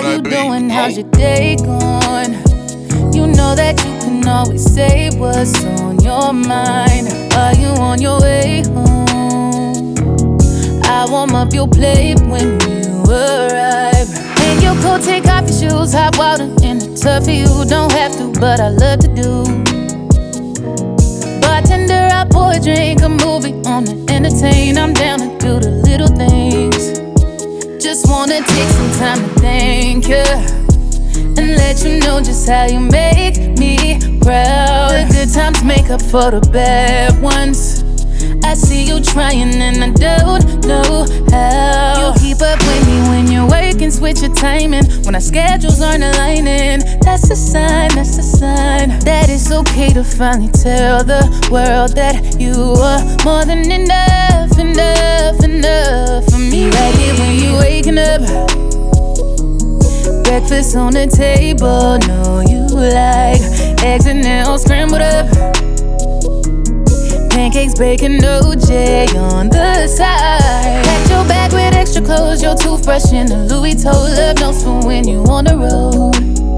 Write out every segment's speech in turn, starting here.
you doing? How's your day going? You know that you can always say what's on your mind. Are you on your way home? I warm up your plate when you arrive. And your coat, take off your shoes. Hot water in the tub for you. Don't have to, but I love to do. Bartender, I pour a drink, a movie on to entertain. I'm down to do the little things. Just wanna take some time to thank you and let you know just how you make me proud. The good times make up for the bad ones. I see you trying and I don't know how. You keep up with me when you're working, switch your timing. When our schedules aren't aligning, that's a sign, that's a sign that it's okay to finally tell the world that you are more than enough, enough, enough for me. Right here when you waking up, breakfast on the table, know you like eggs and now scrambled up, pancakes, bacon, OJ on the side. Packed your bag with extra clothes, your toothbrush and a Louis toe. Love notes for when you on the road.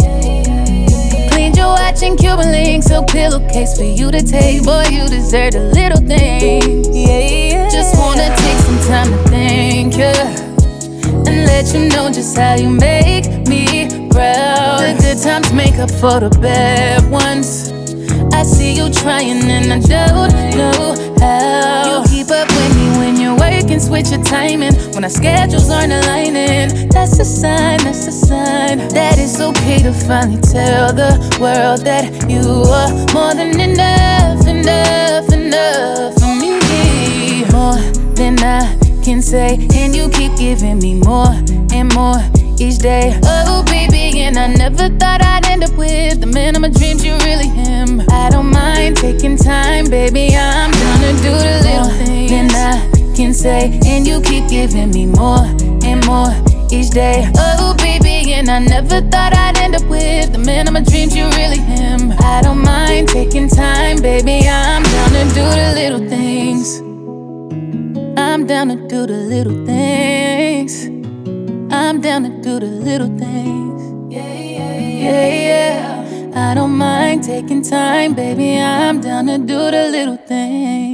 Cleaned your watch and Cuban links, a pillowcase for you to take. Boy, you deserve the little things. Yeah. Just wanna take some time to thank you and let you know just how you make me proud. The good times make up for the bad ones. I see you trying and I don't know how. You keep up with me when you're working, switch your timing. When our schedules aren't aligning, that's a sign, that's a sign that it's okay to finally tell the world that you are more than enough, enough, enough for me. More than I can say, and you keep giving me more and more each day. Oh baby, and I never thought I'd end up with the man of my dreams. You really am. I don't mind taking time, baby. I'm gonna do the little things than I can say, and you keep giving me more and more each day. Oh baby, and I never thought I'd end up with the man of my dreams. You really am. I don't mind taking time, baby. I'm down to do the little things. I'm down to do the little things. I'm down to do the little things. Yeah. I don't mind taking time, baby. I'm down to do the little things.